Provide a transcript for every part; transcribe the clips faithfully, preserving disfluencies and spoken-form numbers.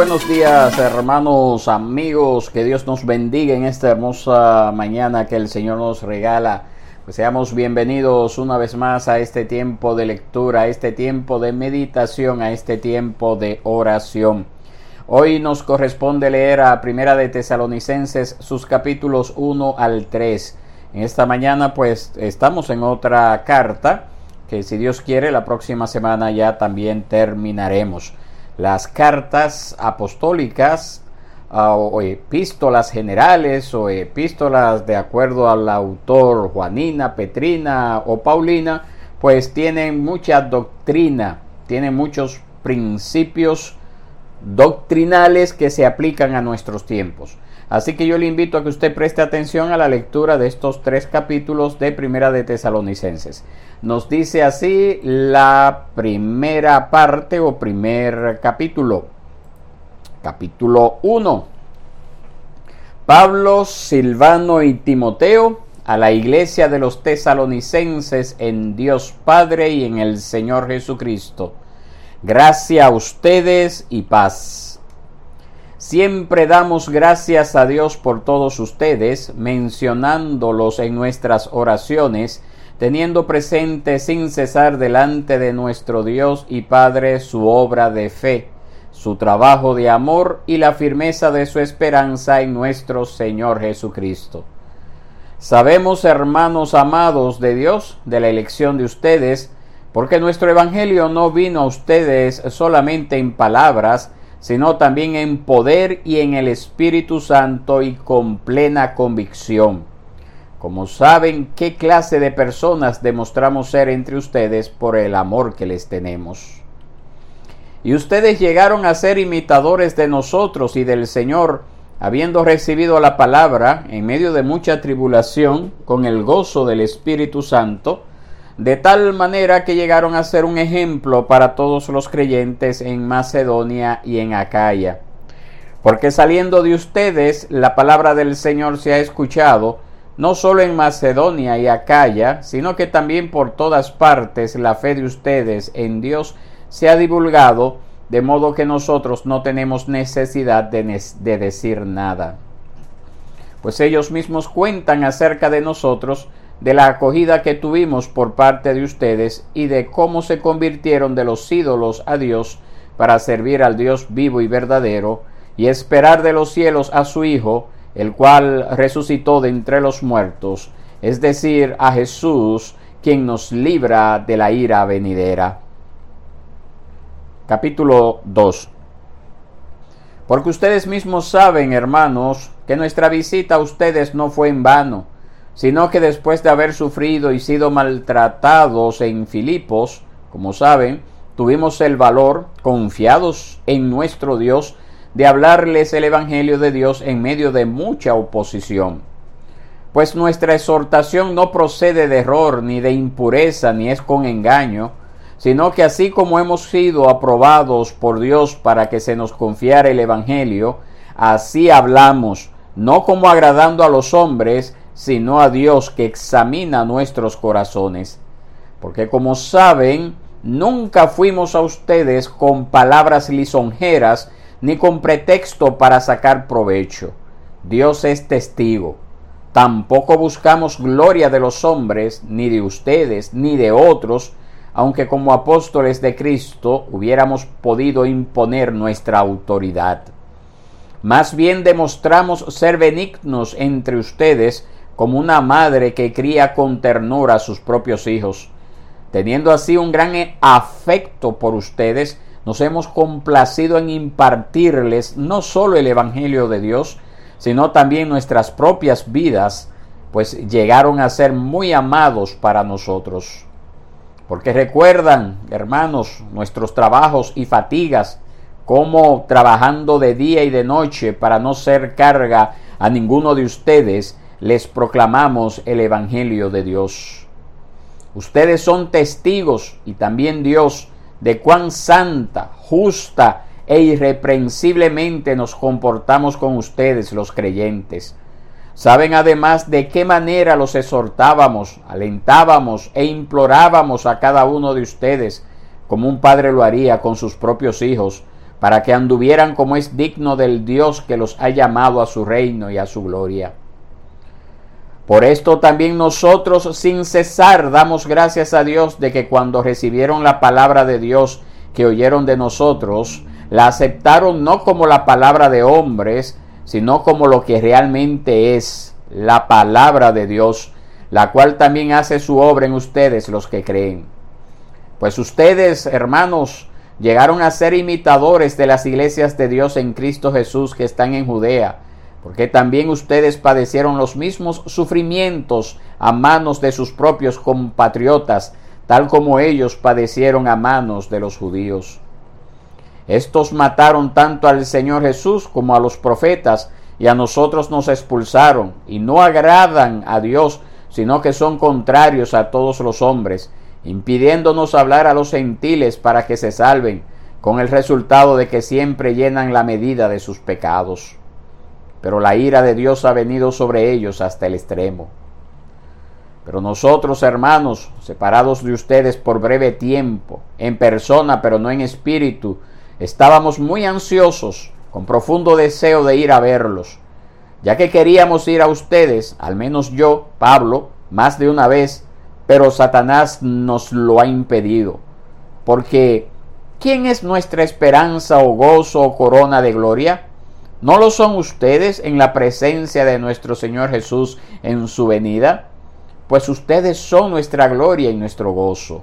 buenos días, hermanos, amigos, que Dios nos bendiga en esta hermosa mañana que el Señor nos regala. Pues seamos bienvenidos una vez más a este tiempo de lectura, a este tiempo de meditación, a este tiempo de oración. Hoy nos corresponde leer a Primera de Tesalonicenses, sus capítulos uno al tres. En esta mañana pues estamos en otra carta, que si Dios quiere la próxima semana ya también terminaremos. Las cartas apostólicas uh, o epístolas generales o epístolas de acuerdo al autor Juanina, Petrina o Paulina, pues tienen mucha doctrina, tienen muchos principios doctrinales que se aplican a nuestros tiempos. Así que yo le invito a que usted preste atención a la lectura de estos tres capítulos de Primera de Tesalonicenses. Nos dice así la primera parte o primer capítulo. Capítulo uno. Pablo, Silvano y Timoteo, a la iglesia de los tesalonicenses en Dios Padre y en el Señor Jesucristo. Gracia a ustedes y paz. Siempre damos gracias a Dios por todos ustedes, mencionándolos en nuestras oraciones, teniendo presente sin cesar delante de nuestro Dios y Padre su obra de fe, su trabajo de amor y la firmeza de su esperanza en nuestro Señor Jesucristo. Sabemos, hermanos amados de Dios, de la elección de ustedes, porque nuestro evangelio no vino a ustedes solamente en palabras, sino también en poder y en el Espíritu Santo y con plena convicción. Como saben qué clase de personas demostramos ser entre ustedes por el amor que les tenemos. Y ustedes llegaron a ser imitadores de nosotros y del Señor, habiendo recibido la palabra en medio de mucha tribulación, con el gozo del Espíritu Santo, de tal manera que llegaron a ser un ejemplo para todos los creyentes en Macedonia y en Acaya. Porque saliendo de ustedes, la palabra del Señor se ha escuchado, no solo en Macedonia y Acaya, sino que también por todas partes la fe de ustedes en Dios se ha divulgado, de modo que nosotros no tenemos necesidad de, de decir nada. Pues ellos mismos cuentan acerca de nosotros, de la acogida que tuvimos por parte de ustedes y de cómo se convirtieron de los ídolos a Dios para servir al Dios vivo y verdadero y esperar de los cielos a su Hijo, el cual resucitó de entre los muertos, es decir, a Jesús, quien nos libra de la ira venidera. Capítulo dos. Porque ustedes mismos saben, hermanos, que nuestra visita a ustedes no fue en vano, sino que después de haber sufrido y sido maltratados en Filipos, como saben, tuvimos el valor, confiados en nuestro Dios, de hablarles el Evangelio de Dios en medio de mucha oposición. Pues nuestra exhortación no procede de error, ni de impureza, ni es con engaño, sino que así como hemos sido aprobados por Dios para que se nos confiara el Evangelio, así hablamos, no como agradando a los hombres, sino a Dios que examina nuestros corazones. Porque como saben, nunca fuimos a ustedes con palabras lisonjeras, ni con pretexto para sacar provecho. Dios es testigo. Tampoco buscamos gloria de los hombres, ni de ustedes, ni de otros, aunque como apóstoles de Cristo hubiéramos podido imponer nuestra autoridad. Más bien demostramos ser benignos entre ustedes, como una madre que cría con ternura a sus propios hijos. Teniendo así un gran afecto por ustedes, nos hemos complacido en impartirles no solo el Evangelio de Dios, sino también nuestras propias vidas, pues llegaron a ser muy amados para nosotros. Porque recuerdan, hermanos, nuestros trabajos y fatigas, cómo trabajando de día y de noche para no ser carga a ninguno de ustedes, les proclamamos el Evangelio de Dios. Ustedes son testigos, y también Dios, de cuán santa, justa e irreprensiblemente nos comportamos con ustedes los creyentes. Saben además de qué manera los exhortábamos, alentábamos e implorábamos a cada uno de ustedes, como un padre lo haría con sus propios hijos, para que anduvieran como es digno del Dios que los ha llamado a su reino y a su gloria. Por esto también nosotros sin cesar damos gracias a Dios de que cuando recibieron la palabra de Dios que oyeron de nosotros, la aceptaron no como la palabra de hombres, sino como lo que realmente es, la palabra de Dios, la cual también hace su obra en ustedes los que creen. Pues ustedes, hermanos, llegaron a ser imitadores de las iglesias de Dios en Cristo Jesús que están en Judea, porque también ustedes padecieron los mismos sufrimientos a manos de sus propios compatriotas, tal como ellos padecieron a manos de los judíos. Estos mataron tanto al Señor Jesús como a los profetas, y a nosotros nos expulsaron, y no agradan a Dios, sino que son contrarios a todos los hombres, impidiéndonos hablar a los gentiles para que se salven, con el resultado de que siempre llenan la medida de sus pecados. Pero la ira de Dios ha venido sobre ellos hasta el extremo. Pero nosotros, hermanos, separados de ustedes por breve tiempo, en persona pero no en espíritu, estábamos muy ansiosos, con profundo deseo de ir a verlos, ya que queríamos ir a ustedes, al menos yo, Pablo, más de una vez, pero Satanás nos lo ha impedido. Porque, ¿quién es nuestra esperanza o gozo o corona de gloria? ¿No lo son ustedes en la presencia de nuestro Señor Jesús en su venida? Pues ustedes son nuestra gloria y nuestro gozo.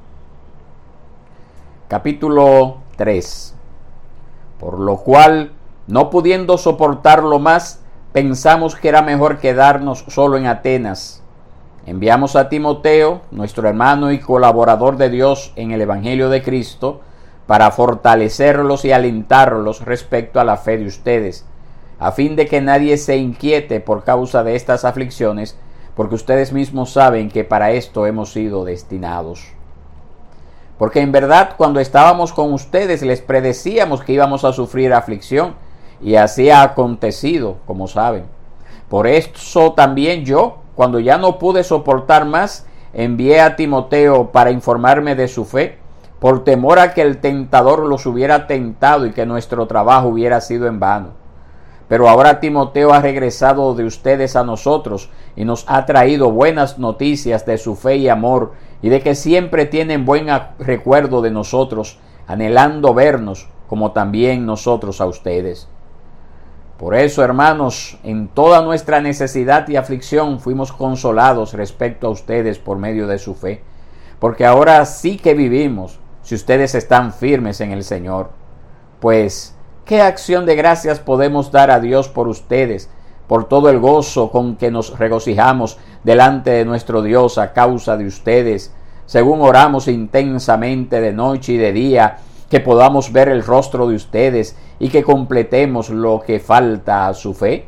Capítulo tres. Por lo cual, no pudiendo soportarlo más, pensamos que era mejor quedarnos solo en Atenas. Enviamos a Timoteo, nuestro hermano y colaborador de Dios en el Evangelio de Cristo, para fortalecerlos y alentarlos respecto a la fe de ustedes, a fin de que nadie se inquiete por causa de estas aflicciones, porque ustedes mismos saben que para esto hemos sido destinados. Porque en verdad, cuando estábamos con ustedes, les predecíamos que íbamos a sufrir aflicción, y así ha acontecido, como saben. Por eso también yo, cuando ya no pude soportar más, envié a Timoteo para informarme de su fe, por temor a que el tentador los hubiera tentado y que nuestro trabajo hubiera sido en vano. Pero ahora Timoteo ha regresado de ustedes a nosotros y nos ha traído buenas noticias de su fe y amor, y de que siempre tienen buen recuerdo de nosotros, anhelando vernos, como también nosotros a ustedes. Por eso, hermanos, en toda nuestra necesidad y aflicción fuimos consolados respecto a ustedes por medio de su fe, porque ahora sí que vivimos, si ustedes están firmes en el Señor. Pues, ¿qué acción de gracias podemos dar a Dios por ustedes, por todo el gozo con que nos regocijamos delante de nuestro Dios a causa de ustedes, según oramos intensamente de noche y de día, que podamos ver el rostro de ustedes y que completemos lo que falta a su fe?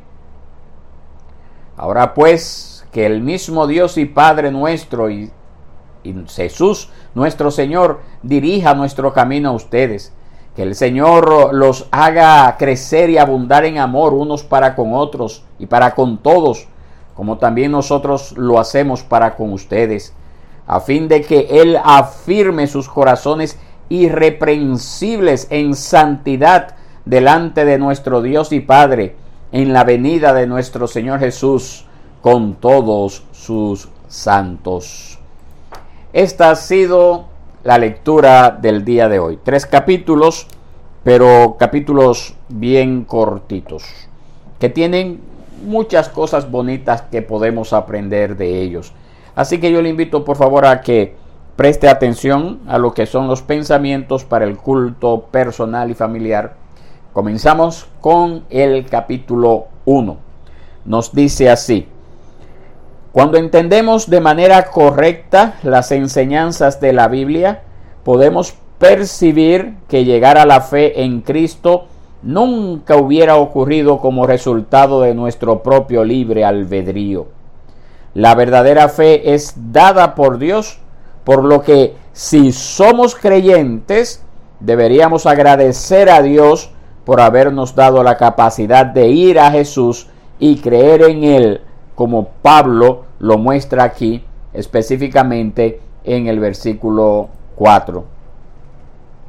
Ahora pues, que el mismo Dios y Padre nuestro y, y Jesús nuestro Señor dirija nuestro camino a ustedes, que el Señor los haga crecer y abundar en amor unos para con otros y para con todos, como también nosotros lo hacemos para con ustedes, a fin de que Él afirme sus corazones irreprensibles en santidad delante de nuestro Dios y Padre, en la venida de nuestro Señor Jesús con todos sus santos. Esta ha sido la lectura del día de hoy. Tres capítulos, pero capítulos bien cortitos, que tienen muchas cosas bonitas que podemos aprender de ellos. Así que yo le invito por favor a que preste atención a lo que son los pensamientos para el culto personal y familiar. Comenzamos con el capítulo uno. Nos dice así: cuando entendemos de manera correcta las enseñanzas de la Biblia, podemos percibir que llegar a la fe en Cristo nunca hubiera ocurrido como resultado de nuestro propio libre albedrío. La verdadera fe es dada por Dios, por lo que si somos creyentes, deberíamos agradecer a Dios por habernos dado la capacidad de ir a Jesús y creer en Él, como Pablo lo muestra aquí específicamente en el versículo cuatro.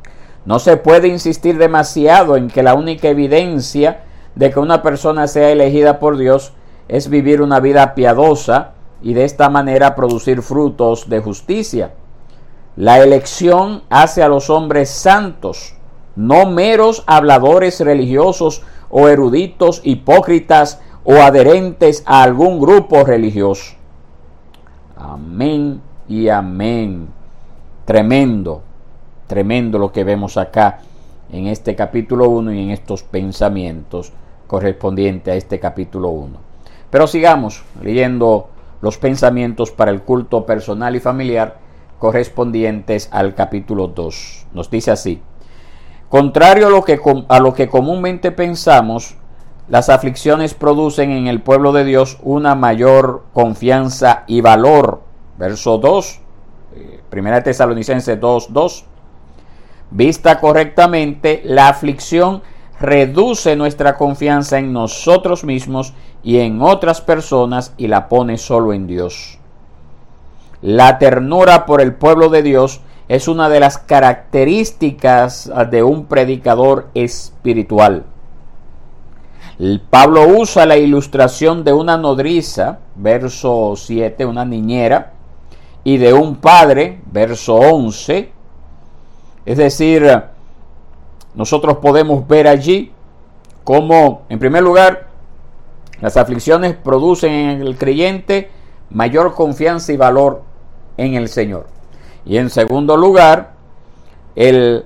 No se puede insistir demasiado en que la única evidencia de que una persona sea elegida por Dios es vivir una vida piadosa y de esta manera producir frutos de justicia. La elección hace a los hombres santos, no meros habladores religiosos o eruditos hipócritas o adherentes a algún grupo religioso. Amén y amén. Tremendo, tremendo lo que vemos acá en este capítulo uno y en estos pensamientos correspondientes a este capítulo uno. Pero sigamos leyendo los pensamientos para el culto personal y familiar correspondientes al capítulo dos. Nos dice así: contrario a lo que, a lo que comúnmente pensamos, las aflicciones producen en el pueblo de Dios una mayor confianza y valor. Verso dos, Primera de Tesalonicenses dos, dos. Vista correctamente, la aflicción reduce nuestra confianza en nosotros mismos y en otras personas y la pone solo en Dios. La ternura por el pueblo de Dios es una de las características de un predicador espiritual. Pablo usa la ilustración de una nodriza, verso siete, una niñera, y de un padre, verso once. Es decir, nosotros podemos ver allí cómo, en primer lugar, las aflicciones producen en el creyente mayor confianza y valor en el Señor. Y en segundo lugar, el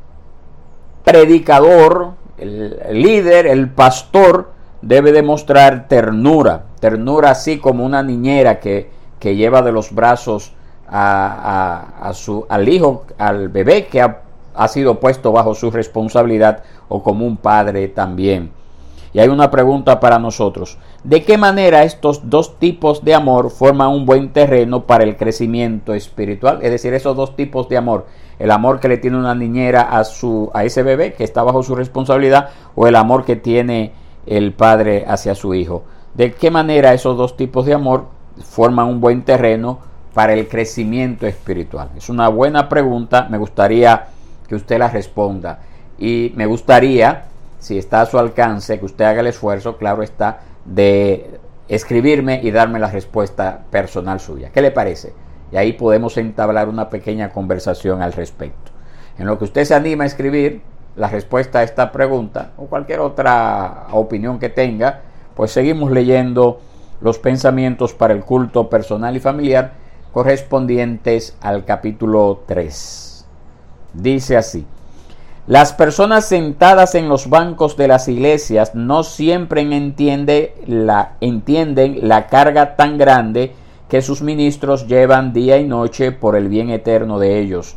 predicador, el líder, el pastor, debe demostrar ternura. Ternura así como una niñera que, que lleva de los brazos a, a, a su, al hijo, al bebé que ha, ha sido puesto bajo su responsabilidad, o como un padre también. Y hay una pregunta para nosotros: ¿de qué manera estos dos tipos de amor forman un buen terreno para el crecimiento espiritual? Es decir, esos dos tipos de amor, el amor que le tiene una niñera a, su, a ese bebé que está bajo su responsabilidad, o el amor que tiene el padre hacia su hijo. ¿De qué manera esos dos tipos de amor forman un buen terreno para el crecimiento espiritual? Es una buena pregunta, me gustaría que usted la responda. Y me gustaría, si está a su alcance, que usted haga el esfuerzo, claro está, de escribirme y darme la respuesta personal suya. ¿Qué le parece? Y ahí podemos entablar una pequeña conversación al respecto. En lo que usted se anima a escribir la respuesta a esta pregunta, o cualquier otra opinión que tenga, pues seguimos leyendo los pensamientos para el culto personal y familiar correspondientes al capítulo tres. Dice así: las personas sentadas en los bancos de las iglesias no siempre entiende la, entienden la carga tan grande que sus ministros llevan día y noche por el bien eterno de ellos.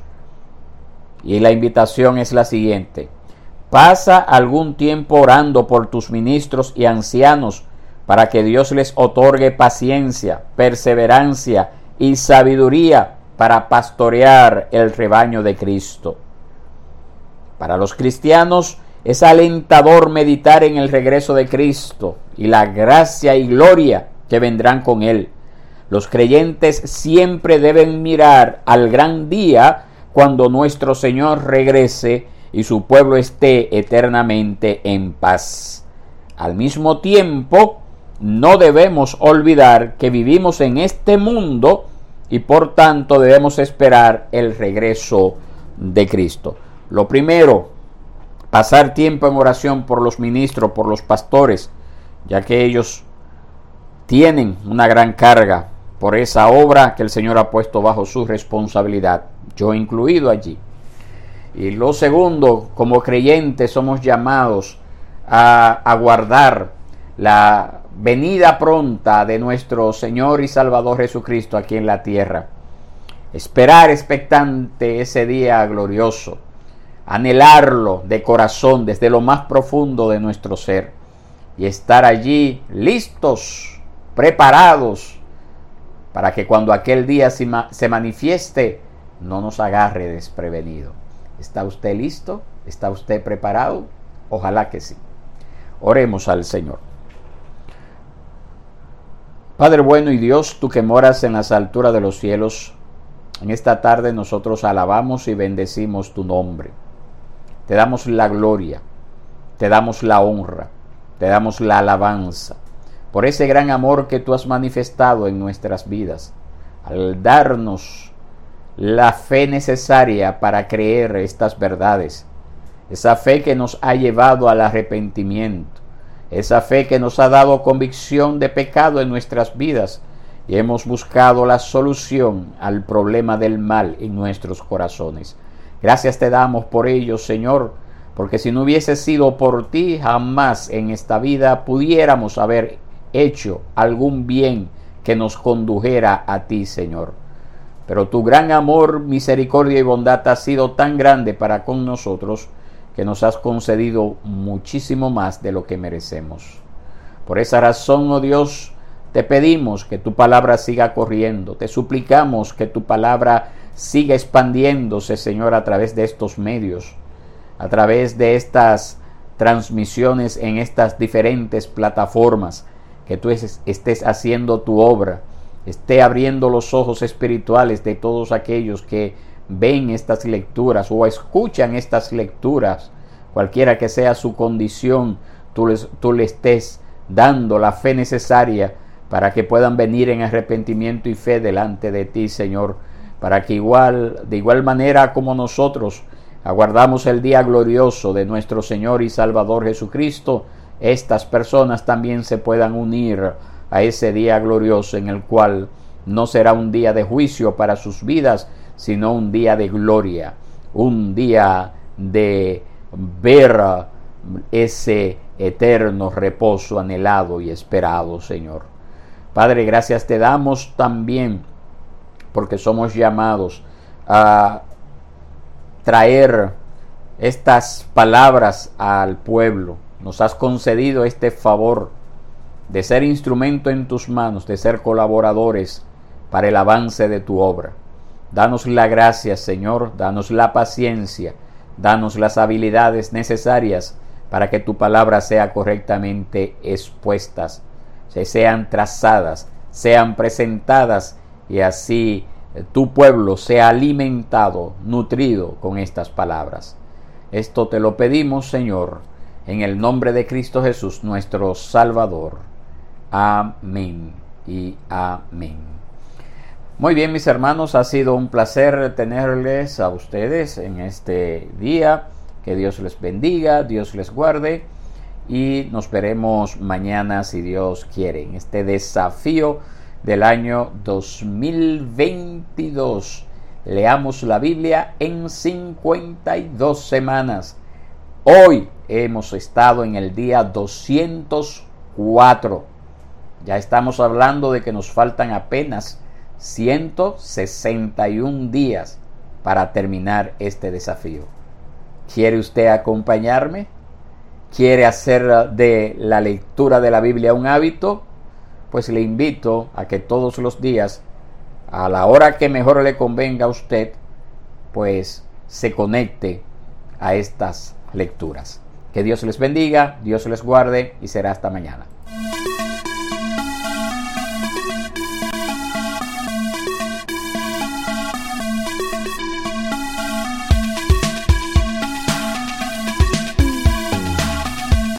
Y la invitación es la siguiente: pasa algún tiempo orando por tus ministros y ancianos para que Dios les otorgue paciencia, perseverancia y sabiduría para pastorear el rebaño de Cristo. Para los cristianos es alentador meditar en el regreso de Cristo y la gracia y gloria que vendrán con Él. Los creyentes siempre deben mirar al gran día cuando nuestro Señor regrese y su pueblo esté eternamente en paz. Al mismo tiempo, no debemos olvidar que vivimos en este mundo y por tanto debemos esperar el regreso de Cristo. Lo primero, pasar tiempo en oración por los ministros, por los pastores, ya que ellos tienen una gran carga por esa obra que el Señor ha puesto bajo su responsabilidad, yo incluido allí. Y lo segundo, como creyentes somos llamados a aguardar la venida pronta de nuestro Señor y Salvador Jesucristo aquí en la tierra. Esperar expectante ese día glorioso. Anhelarlo de corazón, desde lo más profundo de nuestro ser, y estar allí listos, preparados, para que cuando aquel día se, ma- se manifieste, no nos agarre desprevenido. ¿Está usted listo? ¿Está usted preparado? Ojalá que sí. Oremos al Señor. Padre bueno y Dios, tú que moras en las alturas de los cielos, en esta tarde nosotros alabamos y bendecimos tu nombre. te damos la gloria, te damos la honra, te damos la alabanza por ese gran amor que tú has manifestado en nuestras vidas, al darnos la fe necesaria para creer estas verdades, esa fe que nos ha llevado al arrepentimiento, esa fe que nos ha dado convicción de pecado en nuestras vidas y hemos buscado la solución al problema del mal en nuestros corazones. Gracias te damos por ello, Señor, porque si no hubiese sido por ti, jamás en esta vida pudiéramos haber hecho algún bien que nos condujera a ti, Señor. Pero tu gran amor, misericordia y bondad ha sido tan grande para con nosotros que nos has concedido muchísimo más de lo que merecemos. Por esa razón, oh Dios, te pedimos que tu palabra siga corriendo, te suplicamos que tu palabra siga expandiéndose, Señor, a través de estos medios, a través de estas transmisiones en estas diferentes plataformas, que tú estés haciendo tu obra, esté abriendo los ojos espirituales de todos aquellos que ven estas lecturas o escuchan estas lecturas, cualquiera que sea su condición, tú les, tú le estés dando la fe necesaria para que puedan venir en arrepentimiento y fe delante de ti, Señor, para que igual, de igual manera como nosotros aguardamos el día glorioso de nuestro Señor y Salvador Jesucristo, estas personas también se puedan unir a ese día glorioso en el cual no será un día de juicio para sus vidas, sino un día de gloria, un día de ver ese eterno reposo anhelado y esperado, Señor. Padre, gracias te damos también porque somos llamados a traer estas palabras al pueblo. Nos has concedido este favor de ser instrumento en tus manos, de ser colaboradores para el avance de tu obra. Danos la gracia, Señor, danos la paciencia, danos las habilidades necesarias para que tu palabra sea correctamente expuestas, se sean trazadas, sean presentadas y así tu pueblo sea alimentado, nutrido con estas palabras. Esto te lo pedimos, Señor, en el nombre de Cristo Jesús, nuestro Salvador. Amén y amén. Muy bien, mis hermanos, ha sido un placer tenerles a ustedes en este día. Que Dios les bendiga, Dios les guarde y nos veremos mañana si Dios quiere en este desafío del año dos mil veintidós. Leamos la Biblia en cincuenta y dos semanas. Hoy hemos estado en el día doscientos cuatro. Ya estamos hablando de que nos faltan apenas ciento sesenta y un días para terminar este desafío. ¿Quiere usted acompañarme? ¿Quiere hacer de la lectura de la Biblia un hábito? Pues le invito a que todos los días, a la hora que mejor le convenga a usted, pues se conecte a estas lecturas. Que Dios les bendiga, Dios les guarde y será hasta mañana.